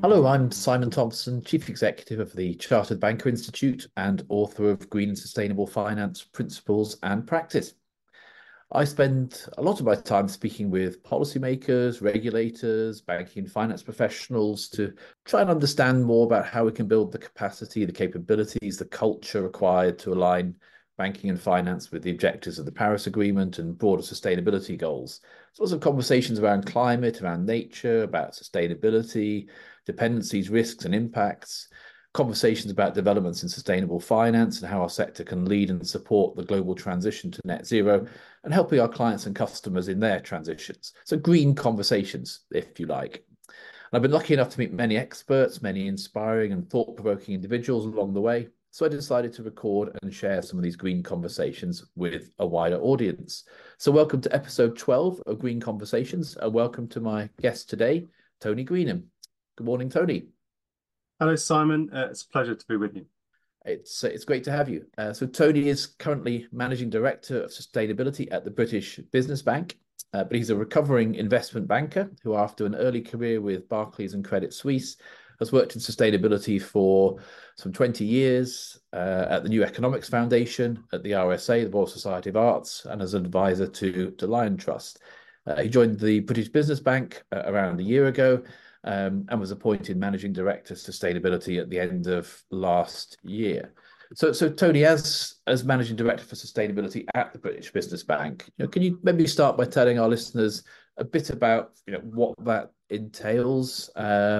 Hello, I'm Simon Thompson, Chief Executive of the Chartered Banker Institute and author of Green and Sustainable Finance Principles and Practice. I spend a lot of my time speaking with policymakers, regulators, banking and finance professionals to try and understand more about how we can build the capacity, the capabilities, the culture required to align banking and finance with the objectives of the Paris Agreement and broader sustainability goals. So lots of conversations around climate, around nature, about sustainability, dependencies, risks and impacts, conversations about developments in sustainable finance and how our sector can lead and support the global transition to net zero and helping our clients and customers in their transitions. So green conversations, if you like. And I've been lucky enough to meet many experts, many inspiring and thought-provoking individuals along the way. So I decided to record and share some of these green conversations with a wider audience. So welcome to episode 12 of Green Conversations, and welcome to my guest today, Tony Greenham. Good morning, Tony. Hello, Simon. It's a pleasure to be with you. It's great to have you. So Tony is currently Managing Director of Sustainability at the British Business Bank, but he's a recovering investment banker who, after an early career with Barclays and Credit Suisse, has worked in sustainability for some 20 years at the New Economics Foundation, at the RSA, the Royal Society of Arts, and as an advisor to Liontrust. He joined the British Business Bank around a year ago, and was appointed Managing Director of Sustainability at the end of last year. So Tony, as Managing Director for Sustainability at the British Business Bank, can you maybe start by telling our listeners a bit about what that entails,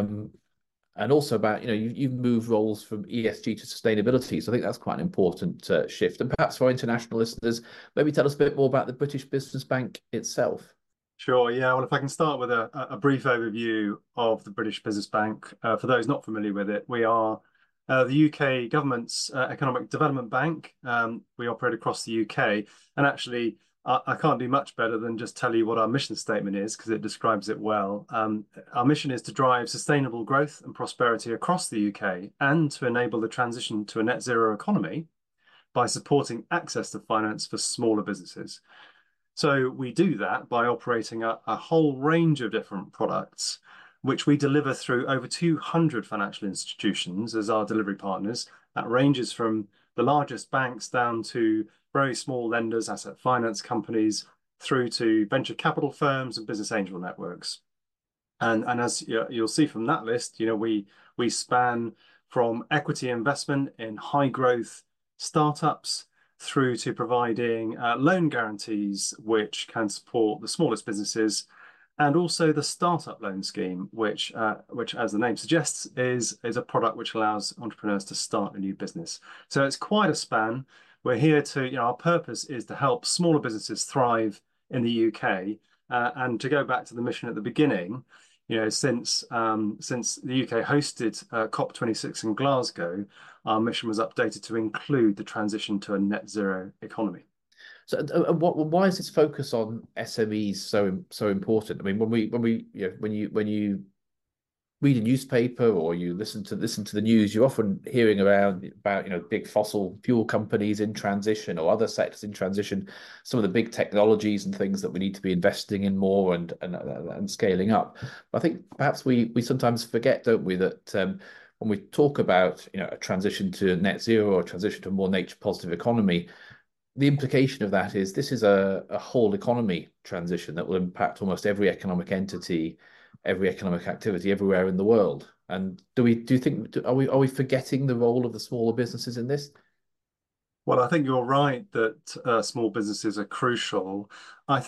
and also about you've moved roles from ESG to sustainability, so I think that's quite an important shift. And perhaps for our international listeners, maybe tell us a bit more about the British Business Bank itself. Sure. Yeah. Well, if I can start with a brief overview of the British Business Bank, for those not familiar with it, we are the UK government's economic development bank. We operate across the UK, and actually, I can't do much better than just tell you what our mission statement is because it describes it well. Our mission is to drive sustainable growth and prosperity across the UK and to enable the transition to a net zero economy by supporting access to finance for smaller businesses. So we do that by operating a whole range of different products, which we deliver through over 200 financial institutions as our delivery partners. That ranges from the largest banks down to very small lenders, asset finance companies, through to venture capital firms and business angel networks. And as you'll see from that list, we span from equity investment in high growth startups through to providing loan guarantees, which can support the smallest businesses, and also the startup loan scheme, which as the name suggests, is a product which allows entrepreneurs to start a new business. So it's quite a span. We're here to, our purpose is to help smaller businesses thrive in the UK. And to go back to the mission at the beginning, since the UK hosted COP26 in Glasgow, our mission was updated to include the transition to a net zero economy. So, why is this focus on SMEs so important? I mean, when you read a newspaper or you listen to the news, you're often hearing about big fossil fuel companies in transition or other sectors in transition, some of the big technologies and things that we need to be investing in more and scaling up. But I think perhaps we sometimes forget, don't we, that when we talk about a transition to net zero or a transition to a more nature positive economy, the implication of that is this is a whole economy transition that will impact almost every economic entity, every economic activity everywhere in the world. And do you think are we forgetting the role of the smaller businesses in this? Well, I think you're right that small businesses are crucial. I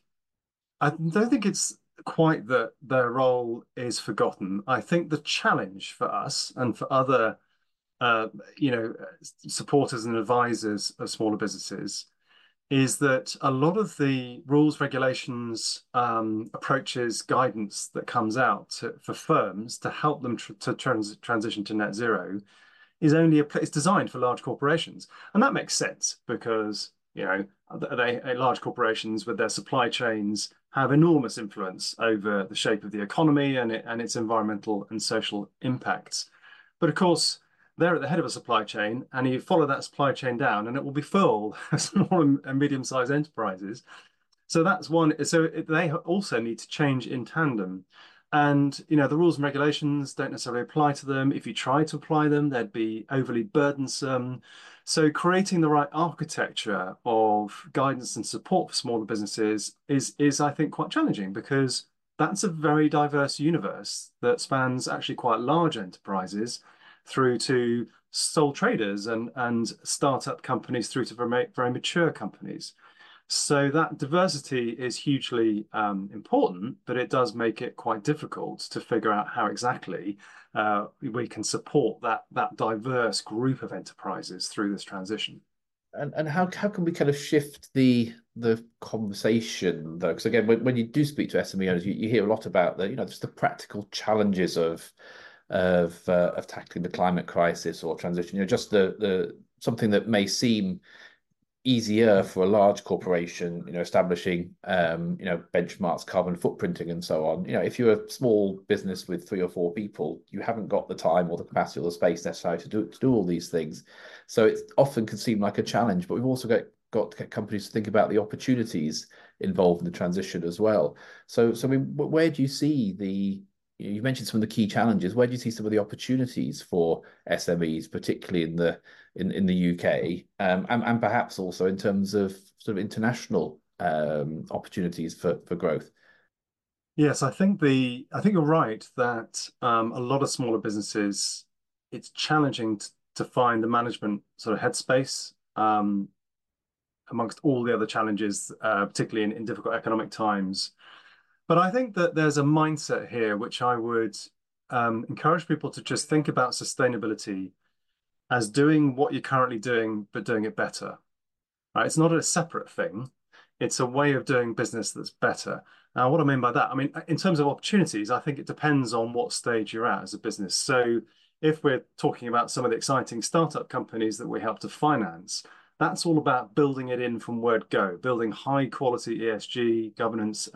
don't think it's quite that their role is forgotten. I think the challenge for us and for other uh, you know, supporters and advisors of smaller businesses is that a lot of the rules, regulations, approaches, guidance that comes out for firms to help them to transition to net zero is only it's designed for large corporations, and that makes sense because large corporations with their supply chains have enormous influence over the shape of the economy and its environmental and social impacts. But of course, they're at the head of a supply chain, and you follow that supply chain down, and it will be full of small and medium-sized enterprises. So that's one. So they also need to change in tandem. And, you know, the rules and regulations don't necessarily apply to them. If you try to apply them, they'd be overly burdensome. So creating the right architecture of guidance and support for smaller businesses is I think, quite challenging because that's a very diverse universe that spans actually quite large enterprises through to sole traders and startup companies through to very mature companies. So that diversity is hugely important, but it does make it quite difficult to figure out how exactly we can support that diverse group of enterprises through this transition. And how can we kind of shift the conversation though? Because again, when you do speak to SME owners, you hear a lot about the, just the practical challenges of tackling the climate crisis or transition. Just the something that may seem easier for a large corporation, establishing, benchmarks, carbon footprinting, and so on. If you're a small business with 3 or 4 people, you haven't got the time or the capacity or the space necessary to do all these things. So it often can seem like a challenge, but we've also got to get companies to think about the opportunities involved in the transition as well. So I mean, where do you see you mentioned some of the key challenges. Where do you see some of the opportunities for SMEs, particularly in the UK, and perhaps also in terms of sort of international opportunities for growth? Yes, I think you're right that a lot of smaller businesses, it's challenging to find the management sort of headspace amongst all the other challenges, particularly in difficult economic times. But I think that there's a mindset here which I would encourage people to just think about sustainability as doing what you're currently doing, but doing it better. Right? It's not a separate thing. It's a way of doing business that's better. Now, what I mean by that, I mean, in terms of opportunities, I think it depends on what stage you're at as a business. So if we're talking about some of the exciting startup companies that we help to finance, that's all about building it in from word go, building high quality ESG governance,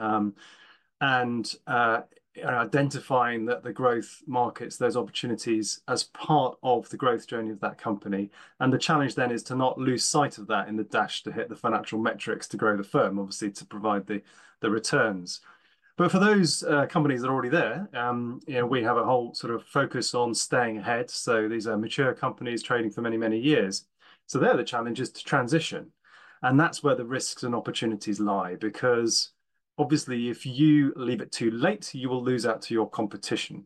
and identifying that the growth markets, those opportunities as part of the growth journey of that company. And the challenge then is to not lose sight of that in the dash to hit the financial metrics to grow the firm, obviously to provide the returns. But for those companies that are already there, we have a whole sort of focus on staying ahead. So these are mature companies trading for many, many years. So there, the challenge is to transition. And that's where the risks and opportunities lie, because obviously, if you leave it too late, you will lose out to your competition.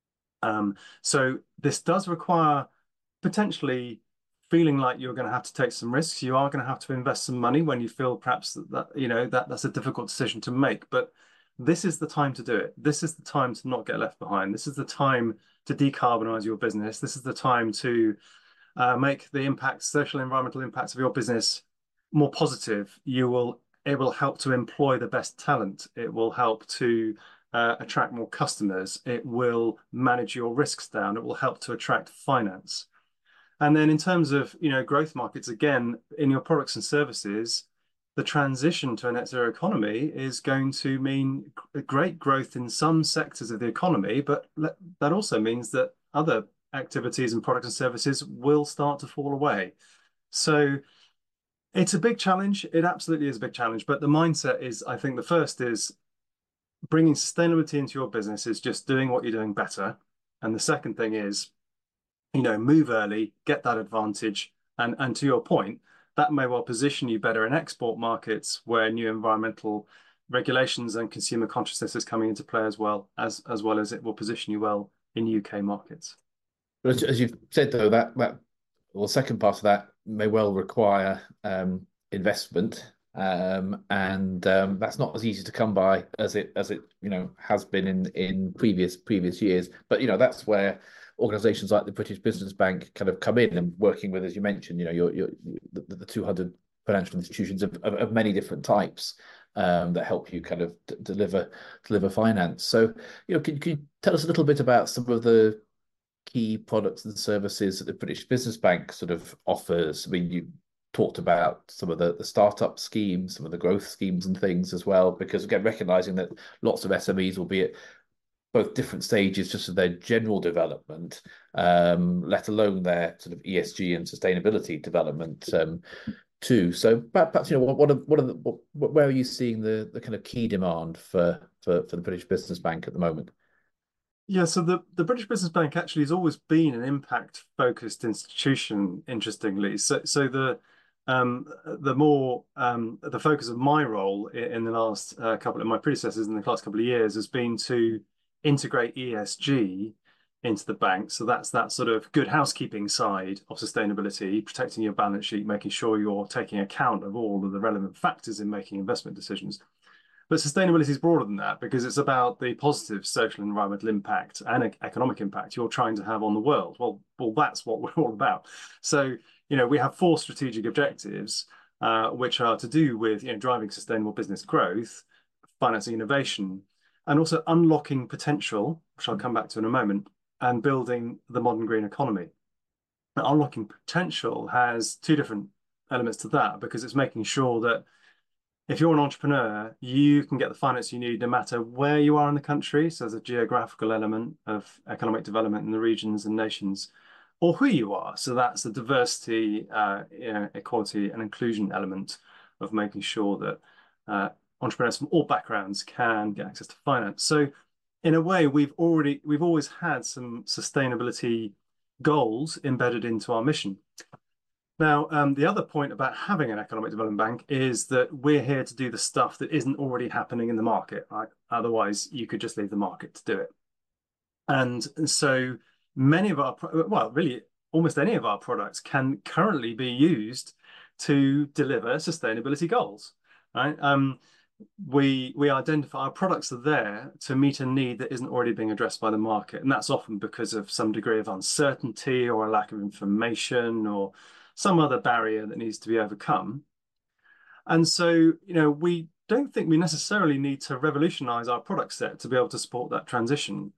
So this does require potentially feeling like you're going to have to take some risks. You are going to have to invest some money when you feel perhaps that's a difficult decision to make. But this is the time to do it. This is the time to not get left behind. This is the time to decarbonize your business. This is the time to make the impacts, social environmental impacts of your business more positive. It will help to employ the best talent. It will help to attract more customers. It will manage your risks down. It will help to attract finance. And then in terms of, growth markets, again, in your products and services, the transition to a net zero economy is going to mean great growth in some sectors of the economy, but that also means that other activities and products and services will start to fall away. So it's a big challenge. It absolutely is a big challenge. But the mindset is, I think the first is bringing sustainability into your business is just doing what you're doing better. And the second thing is, move early, get that advantage. And to your point, that may well position you better in export markets where new environmental regulations and consumer consciousness is coming into play as well as it will position you well in UK markets. But as you've said, though, the second part of that may well require investment, and that's not as easy to come by as it has been in previous years. But that's where organisations like the British Business Bank kind of come in and working with, as you mentioned, the 200 financial institutions of many different types that help you kind of deliver finance. So can you tell us a little bit about some of the key products and services that the British Business Bank sort of offers? I mean, you talked about some of the startup schemes, some of the growth schemes and things as well, because again, recognizing that lots of SMEs will be at both different stages just of their general development, let alone their sort of ESG and sustainability development too. So perhaps where are you seeing the kind of key demand for the British Business Bank at the moment? Yeah, so the British Business Bank actually has always been an impact-focused institution, interestingly. So the more the focus of my role in the last couple of my predecessors in the last couple of years has been to integrate ESG into the bank. So that's that sort of good housekeeping side of sustainability, protecting your balance sheet, making sure you're taking account of all of the relevant factors in making investment decisions. But sustainability is broader than that because it's about the positive social and environmental impact and economic impact you're trying to have on the world. Well, that's what we're all about. So, we have four strategic objectives, which are to do with, driving sustainable business growth, financing innovation, and also unlocking potential, which I'll come back to in a moment, and building the modern green economy. Now, unlocking potential has two different elements to that because it's making sure that if you're an entrepreneur, you can get the finance you need no matter where you are in the country. So there's a geographical element of economic development in the regions and nations, or who you are. So that's the diversity, equality, and inclusion element of making sure that entrepreneurs from all backgrounds can get access to finance. So in a way, we've always had some sustainability goals embedded into our mission. Now, the other point about having an economic development bank is that we're here to do the stuff that isn't already happening in the market, right? Otherwise, you could just leave the market to do it. And so many of our, well, really almost any of our products can currently be used to deliver sustainability goals, right? We identify our products are there to meet a need that isn't already being addressed by the market. And that's often because of some degree of uncertainty or a lack of information or some other barrier that needs to be overcome. And so, we don't think we necessarily need to revolutionize our product set to be able to support that transition.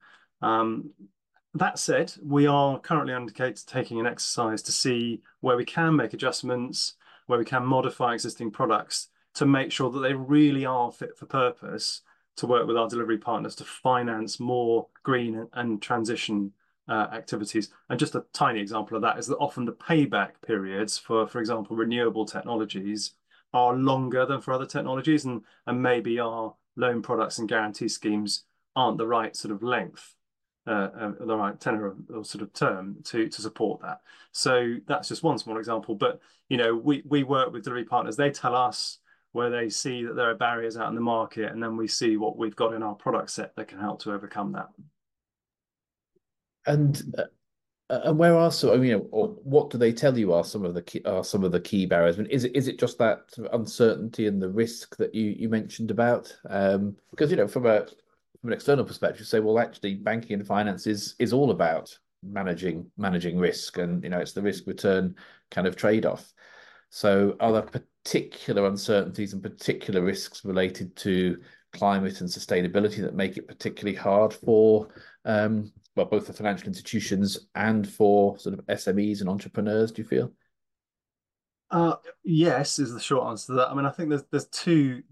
That said, we are currently undertaking an exercise to see where we can make adjustments, where we can modify existing products to make sure that they really are fit for purpose to work with our delivery partners to finance more green and transition activities. And just a tiny example of that is that often the payback periods for example, renewable technologies are longer than for other technologies, and maybe our loan products and guarantee schemes aren't the right sort of length, the right tenor or sort of term to support that. So that's just one small example. But we work with delivery partners. They tell us where they see that there are barriers out in the market, and then we see what we've got in our product set that can help to overcome that. And where are or what do they tell you are some of the key barriers? I mean, is it just that sort of uncertainty and the risk that you mentioned about? Because from an external perspective, you say, well, actually, banking and finance is all about managing risk, and it's the risk return kind of trade off. So, are there particular uncertainties and particular risks related to climate and sustainability that make it particularly hard for both the financial institutions and for sort of SMEs and entrepreneurs, do you feel? Yes, is the short answer to that. I mean, I think there's two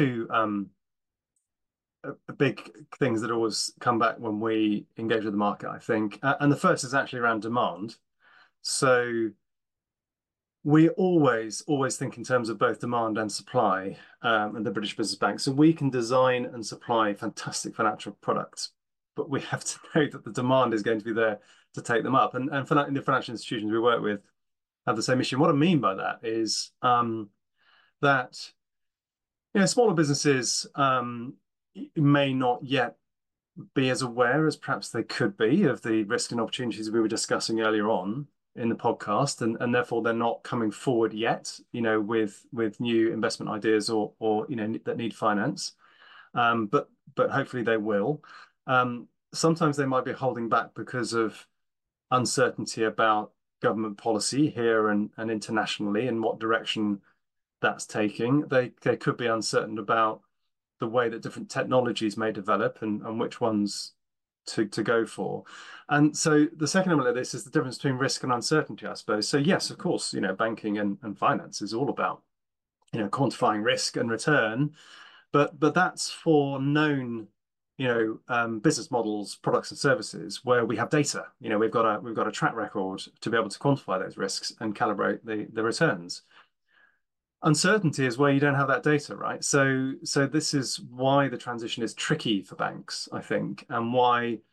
big things that always come back when we engage with the market, I think. And the first is actually around demand. So we always think in terms of both demand and supply, and the British Business Bank. So we can design and supply fantastic financial products, but we have to know that the demand is going to be there to take them up. And in the financial institutions we work with have the same issue. What I mean by that is that smaller businesses may not yet be as aware as perhaps they could be of the risks and opportunities we were discussing earlier on in the podcast, and therefore they're not coming forward yet, with new investment ideas or that need finance. But hopefully they will. Sometimes they might be holding back because of uncertainty about government policy here and internationally and what direction that's taking. They could be uncertain about the way that different technologies may develop and which ones to go for. And so the second element of this is the difference between risk and uncertainty, I suppose. So yes, of course, banking and finance is all about, quantifying risk and return, but that's for known, business models, products and services where we have data. We've got a track record to be able to quantify those risks and calibrate the returns. Uncertainty is where you don't have that data, right? So this is why the transition is tricky for banks, I think, and why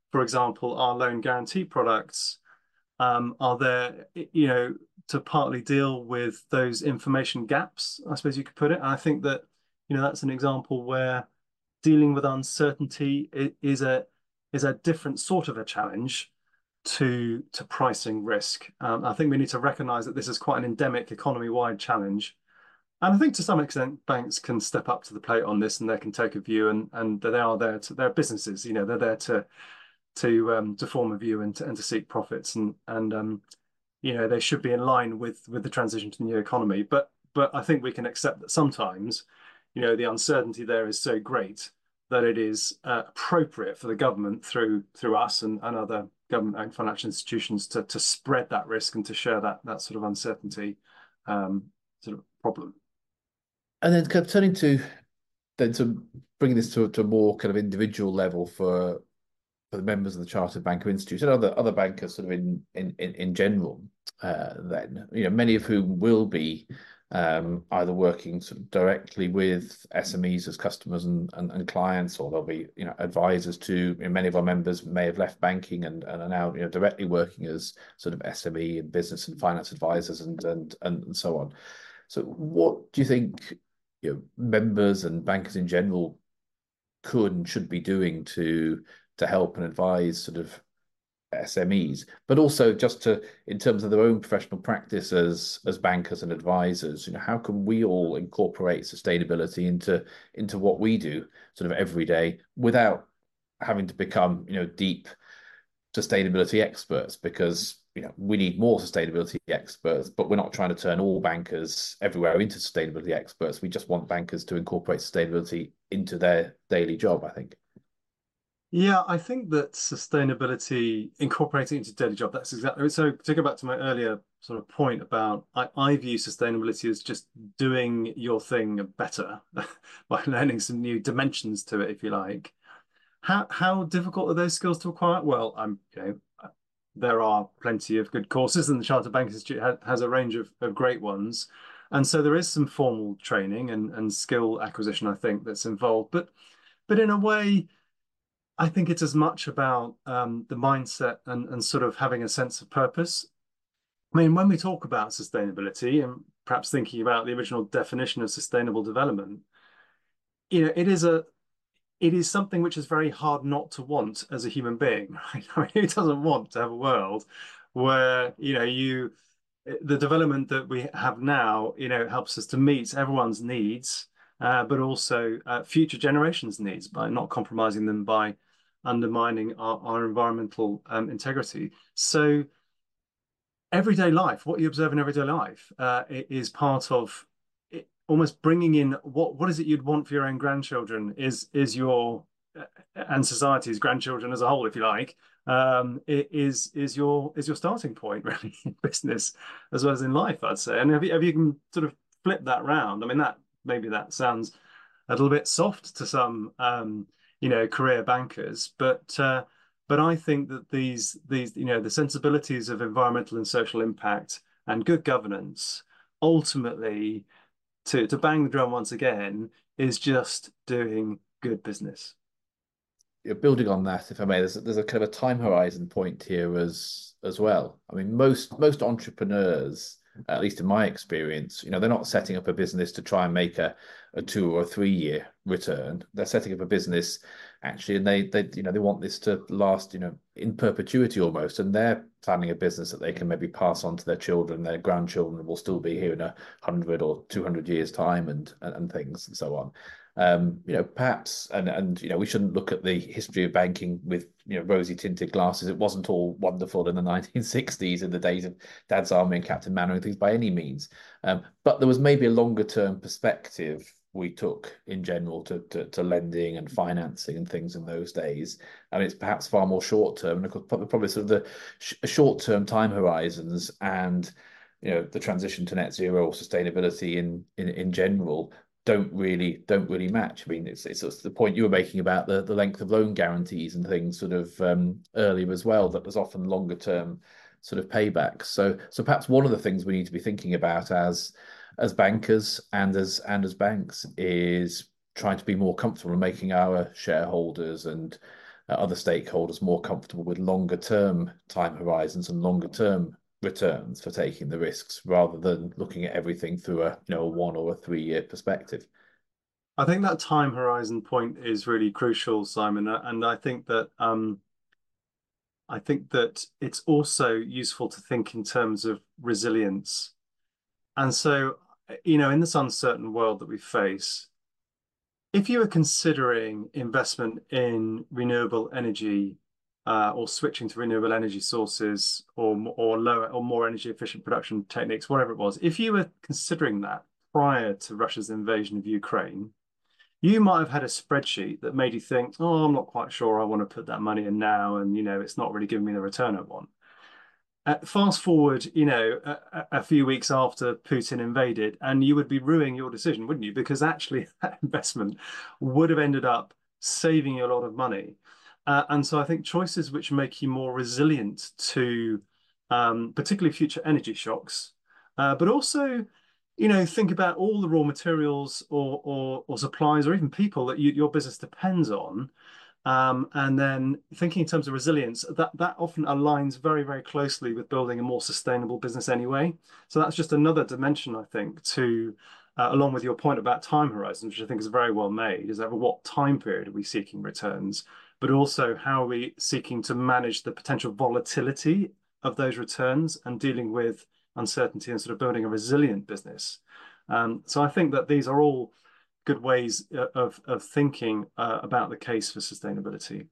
for example, our loan guarantee products are there, to partly deal with those information gaps, I suppose you could put it. And I think that, that's an example where dealing with uncertainty is a different sort of a challenge to pricing risk. I think we need to recognize that this is quite an endemic economy-wide challenge. And I think to some extent, banks can step up to the plate on this and they can take a view and they are there to, they're businesses, they're there to form a view and to seek profits and they should be in line with the transition to the new economy. But I think we can accept that sometimes, the uncertainty there is so great that it is appropriate for the government through us and other government-owned financial institutions to spread that risk and to share that sort of uncertainty sort of problem. And then kind of turning to bringing this to a more kind of individual level for the members of the Chartered Banker Institute and other bankers sort of in general, then, many of whom will be either working sort of directly with SMEs as customers and clients, or they'll be, advisors to, many of our members may have left banking and are now, directly working as sort of SME and business and finance advisors and so on. So what do you think, members and bankers in general could and should be doing to help and advise sort of SMEs, but also just in terms of their own professional practice as bankers and advisors, how can we all incorporate sustainability into what we do sort of every day without having to become, deep sustainability experts? Because, we need more sustainability experts, but we're not trying to turn all bankers everywhere into sustainability experts. We just want bankers to incorporate sustainability into their daily job, I think. Yeah, I think that sustainability incorporating into daily job, that's exactly so. To go back to my earlier sort of point about I view sustainability as just doing your thing better by learning some new dimensions to it, if you like. How difficult are those skills to acquire? Well, there are plenty of good courses, and the Chartered Bank Institute has a range of great ones. And so there is some formal training and skill acquisition, I think, that's involved. But in a way, I think it's as much about the mindset and sort of having a sense of purpose. I mean, when we talk about sustainability and perhaps thinking about the original definition of sustainable development, it is something which is very hard not to want as a human being, right? I mean, who doesn't want to have a world where, the development that we have now, helps us to meet everyone's needs, but also future generations' needs by not compromising them by undermining our environmental integrity. So everyday life, what you observe in everyday life, is part of almost bringing in what is it you'd want for your own grandchildren is your and society's grandchildren as a whole, if you like, is your starting point really in business as well as in life, I'd say. And have you can sort of flip that round? I mean, that maybe that sounds a little bit soft to some career bankers, but I think that these the sensibilities of environmental and social impact and good governance ultimately to bang the drum once again is just doing good business. Building on that, if I may, there's a kind of a time horizon point here as well. I mean, most entrepreneurs, at least in my experience, they're not setting up a business to try and make a 2 or 3 year return. They're setting up a business actually, and they want this to last, in perpetuity almost. And they're planning a business that they can maybe pass on to their children. Their grandchildren will still be here in 100 or 200 years time and things and so on. Perhaps, and we shouldn't look at the history of banking with rosy tinted glasses. It wasn't all wonderful in the 1960s, in the days of Dad's Army and Captain Manner and things by any means. But there was maybe a longer term perspective we took in general to lending and financing and things in those days, and it's perhaps far more short term. And of course, probably sort of the short term time horizons and the transition to net zero or sustainability in general don't really match. I mean, it's the point you were making about the length of loan guarantees and things sort of earlier as well, that there's often longer term sort of paybacks. So perhaps one of the things we need to be thinking about as bankers and as banks is trying to be more comfortable in making our shareholders and other stakeholders more comfortable with longer term time horizons and longer term returns for taking the risks rather than looking at everything through a 1 or 3 year perspective. I think that time horizon point is really crucial, Simon, and I think that it's also useful to think in terms of resilience. And so, in this uncertain world that we face, if you are considering investment in renewable energy, or switching to renewable energy sources, or lower or more energy efficient production techniques, whatever it was, if you were considering that prior to Russia's invasion of Ukraine, you might have had a spreadsheet that made you think, oh, I'm not quite sure I want to put that money in now, and it's not really giving me the return I want. Fast forward, a few weeks after Putin invaded, and you would be ruining your decision, wouldn't you? Because actually, that investment would have ended up saving you a lot of money. And so I think choices which make you more resilient to particularly future energy shocks, but also, think about all the raw materials or supplies or even people that your business depends on. And then thinking in terms of resilience, that often aligns very, very closely with building a more sustainable business anyway. So that's just another dimension, I think, to along with your point about time horizons, which I think is very well made, is over what time period are we seeking returns, but also how are we seeking to manage the potential volatility of those returns and dealing with uncertainty and sort of building a resilient business. So I think that these are all good ways of thinking about the case for sustainability.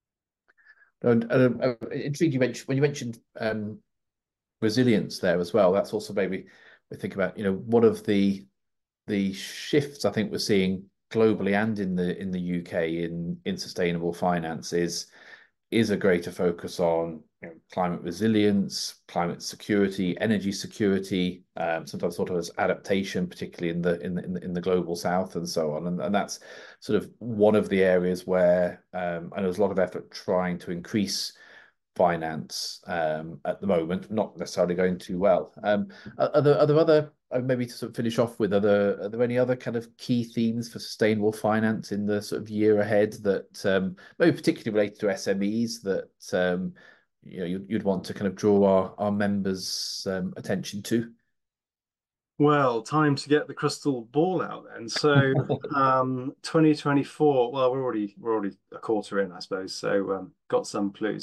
And intrigued when you mentioned resilience there as well. That's also maybe we think about one of the shifts I think we're seeing globally and in the UK in sustainable finance is a greater focus on climate resilience, climate security, energy security, sometimes thought of as adaptation, particularly in the global south and so on. And that's sort of one of the areas where I know there's a lot of effort trying to increase finance at the moment, not necessarily going too well. Are there other maybe to sort of finish off with, are there any other kind of key themes for sustainable finance in the sort of year ahead that maybe particularly related to SMEs that you'd want to kind of draw our members' attention to? Well, time to get the crystal ball out then. So, 2024. Well, we're already a quarter in, I suppose. So, got some clues.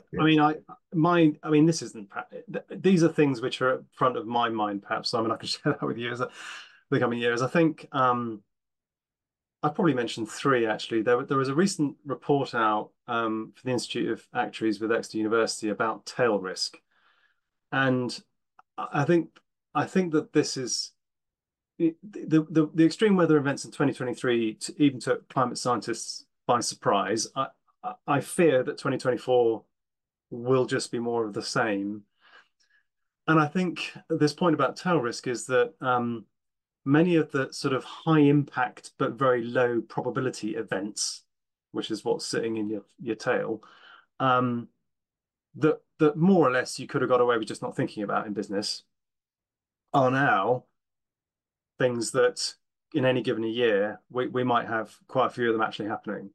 This isn't. These are things which are at front of my mind. Perhaps, Simon, I can share that with you as the coming years. I think I've probably mentioned three actually. There was a recent report out for the Institute of Actuaries with Exeter University about tail risk, and I think I think that this is the extreme weather events in 2023 even took climate scientists by surprise. I fear that 2024 will just be more of the same. And I think this point about tail risk is that many of the sort of high impact but very low probability events, which is what's sitting in your tail, that more or less you could have got away with just not thinking about in business, are now things that in any given year we might have quite a few of them actually happening.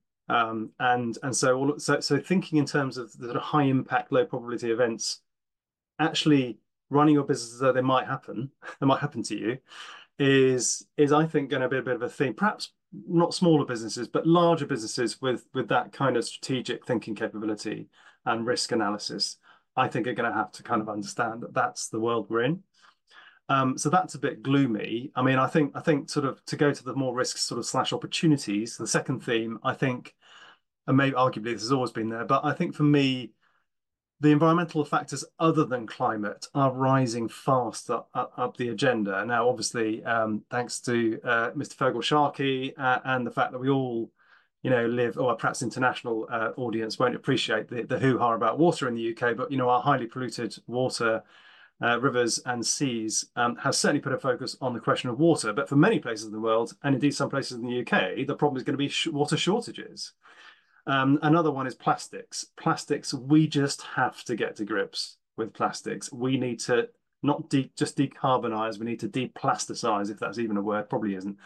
So thinking in terms of the sort of high impact, low probability events, actually running your business as though they might happen, they might happen to you, is I think going to be a bit of a theme. Perhaps not smaller businesses, but larger businesses with that kind of strategic thinking capability and risk analysis, I think are going to have to kind of understand that that's the world we're in. So that's a bit gloomy. I mean, I think sort of to go to the more risks sort of slash opportunities, the second theme, I think, and maybe arguably this has always been there, but I think for me, the environmental factors other than climate are rising fast up the agenda. Now, obviously, thanks to Mr. Fogel-Sharkey and the fact that we all, live, or perhaps international audience won't appreciate the hoo-ha about water in the UK, but, our highly polluted water, rivers and seas have certainly put a focus on the question of water. But for many places in the world, and indeed some places in the UK, the problem is going to be water shortages. Another one is plastics. Plastics, we just have to get to grips with plastics. We need to not just decarbonize, we need to deplasticize, if that's even a word, probably isn't.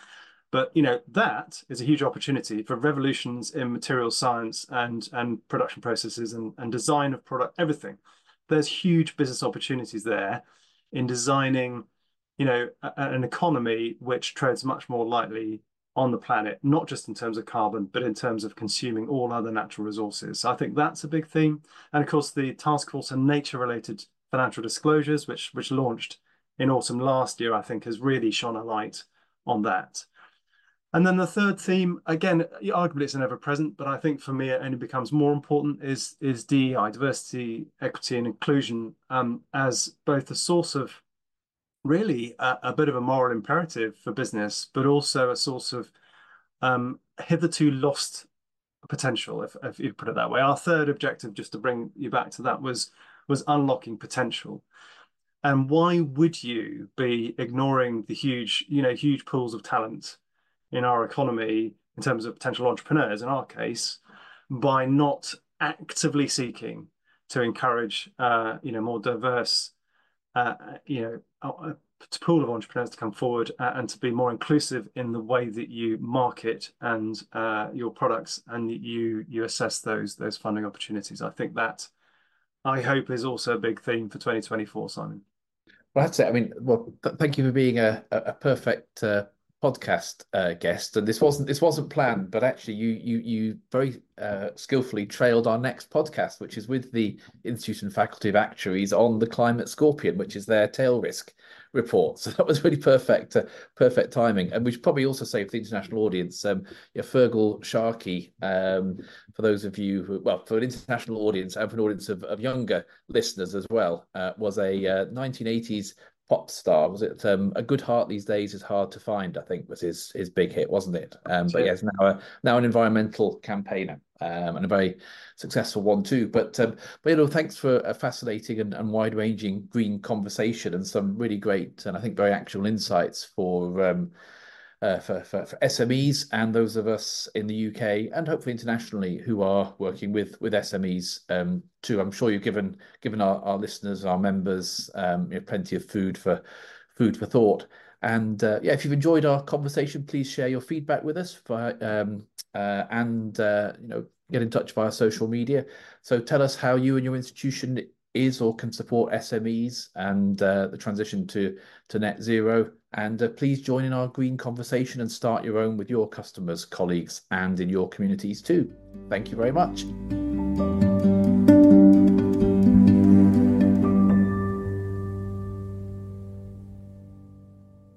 But that is a huge opportunity for revolutions in material science and production processes and design of product, everything. There's huge business opportunities there in designing, an economy which treads much more lightly on the planet, not just in terms of carbon, but in terms of consuming all other natural resources. So I think that's a big theme. And of course, the Task Force on Nature-related Financial Disclosures, which launched in autumn last year, I think has really shone a light on that. And then the third theme, again, arguably it's an ever present, but I think for me it only becomes more important is DEI, diversity, equity, and inclusion, as both a source of really a bit of a moral imperative for business, but also a source of hitherto lost potential, if you put it that way. Our third objective, just to bring you back to that, was unlocking potential. And why would you be ignoring the huge pools of talent in our economy in terms of potential entrepreneurs, in our case, by not actively seeking to encourage, more diverse, pool of entrepreneurs to come forward and to be more inclusive in the way that you market and your products and you assess those funding opportunities. I think that, I hope, is also a big theme for 2024, Simon. Well, that's it. I mean, well, thank you for being a perfect podcast guest. And this wasn't planned, but actually, you very skillfully trailed our next podcast, which is with the Institute and Faculty of Actuaries on the Climate Scorpion, which is their tail risk report. So that was really perfect timing. And we should probably also say for the international audience, Fergal Sharkey, for those of you who, well, for an international audience and for an audience of younger listeners as well, was a 1980s pop star. Was it A Good Heart These Days Is Hard to Find, I think was his big hit, wasn't it? But yes, now an environmental campaigner, and a very successful one too. But thanks for a fascinating and wide-ranging green conversation and some really great and I think very actual insights for SMEs and those of us in the UK and hopefully internationally who are working with SMEs too. I'm sure you've given our listeners, our members, plenty of food for thought. And if you've enjoyed our conversation, please share your feedback with us and get in touch via social media. So tell us how you and your institution is or can support SMEs and the transition to net zero. And please join in our green conversation and start your own with your customers, colleagues, and in your communities too. Thank you very much.